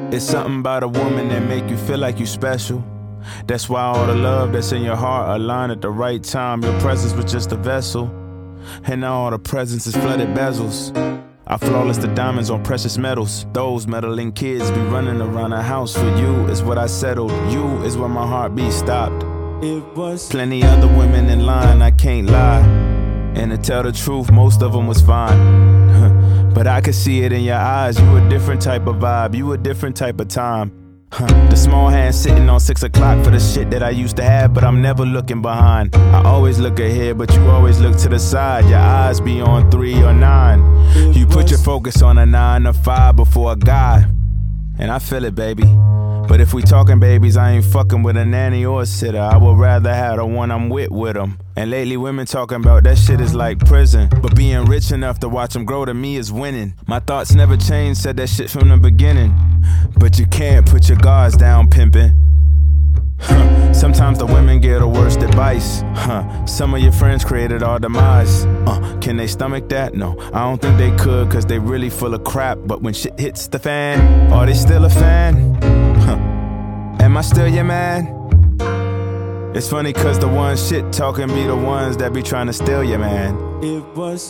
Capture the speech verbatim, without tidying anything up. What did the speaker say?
It's something about a woman that make you feel like you special. That's why all the love that's in your heart align at the right time. Your presence was just a vessel, and now all the presents is flooded bezels. I flawless the diamonds on precious metals. Those meddling kids be running around the house. For you is what I settled. You is where my heartbeat stopped. It was plenty other women in line, I can't lie. And to tell the truth, most of them was fine. But I could see it in your eyes. You a different type of vibe. You a different type of time. Huh. The small hand sitting on six o'clock for the shit that I used to have, but I'm never looking behind. I always look ahead, but you always look to the side. Your eyes be on three or nine. You put your focus on a nine or five before a guy, and I feel it, baby. But if we talking babies, I ain't fucking with a nanny or a sitter. I would rather have the one I'm with with them. And lately women talking about that shit is like prison, but being rich enough to watch them grow to me is winning. My thoughts never changed, said that shit from the beginning. But you can't put your guards down, pimpin'. Huh. Sometimes the women get the worst advice. Huh. Some of your friends created our demise. Uh, can they stomach that? No, I don't think they could, cause they really full of crap. But when shit hits the fan, are they still a fan? Huh. Am I still your man? It's funny cause the ones shit talking be the ones that be trying to steal your man. It was